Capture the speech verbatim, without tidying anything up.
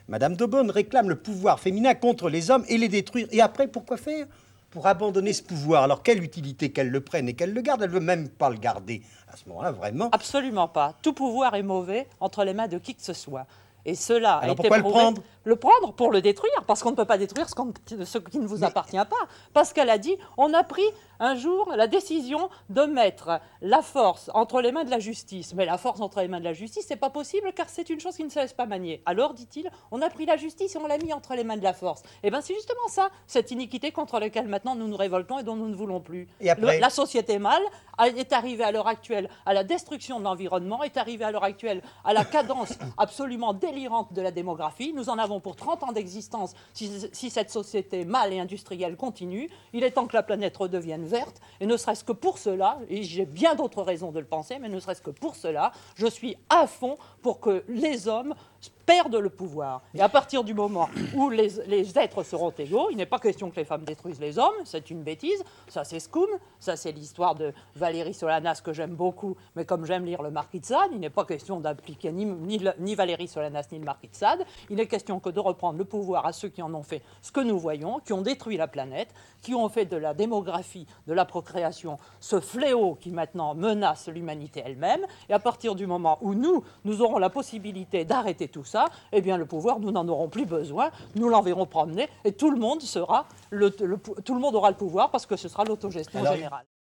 Madame d'Aubonne réclame le pouvoir féminin contre les hommes et les détruire. Et après, pourquoi faire? Pour abandonner ce pouvoir. Alors, quelle utilité qu'elle le prenne et qu'elle le garde? Elle ne veut même pas le garder. À ce moment-là, vraiment... Absolument pas. Tout pouvoir est mauvais entre les mains de qui que ce soit. Et cela a Alors été pourquoi le prouvé. prendre? Le prendre pour le détruire, parce qu'on ne peut pas détruire ce, qu'on- ce qui ne vous Mais- appartient pas. Parce qu'elle a dit, on a pris un jour la décision de mettre la force entre les mains de la justice. Mais la force entre les mains de la justice, c'est pas possible, car c'est une chose qui ne se laisse pas manier. Alors, dit-il, on a pris la justice et on l'a mis entre les mains de la force. Eh bien, c'est justement ça, cette iniquité contre laquelle maintenant nous nous révoltons et dont nous ne voulons plus. Et après Le- la société mâle a- est arrivée à l'heure actuelle à la destruction de l'environnement, est arrivée à l'heure actuelle à la cadence absolument délirante de la démographie. Nous en avons pour trente ans d'existence si, si cette société mâle et industrielle continue. Il est temps que la planète redevienne verte, et ne serait-ce que pour cela, et j'ai bien d'autres raisons de le penser, mais ne serait-ce que pour cela, je suis à fond pour que les hommes perdent le pouvoir. Et à partir du moment où les, les êtres seront égaux, il n'est pas question que les femmes détruisent les hommes, c'est une bêtise, ça c'est Scoum, ça c'est l'histoire de Valérie Solanas que j'aime beaucoup, mais comme j'aime lire le Marquis de Sade, il n'est pas question d'appliquer ni, ni, le- ni Valérie Solanas ni le Marquis de Sade, il est question que de reprendre le pouvoir à ceux qui en ont fait ce que nous voyons, qui ont détruit la planète, qui ont fait de la démographie, de la procréation, ce fléau qui maintenant menace l'humanité elle-même, et à partir du moment où nous, nous aurons la possibilité d'arrêter tout ça, eh bien le pouvoir, nous n'en aurons plus besoin, nous l'enverrons promener, et tout le monde sera, le, le- tout le monde aura le pouvoir parce que ce sera l'autogestion Alors, générale.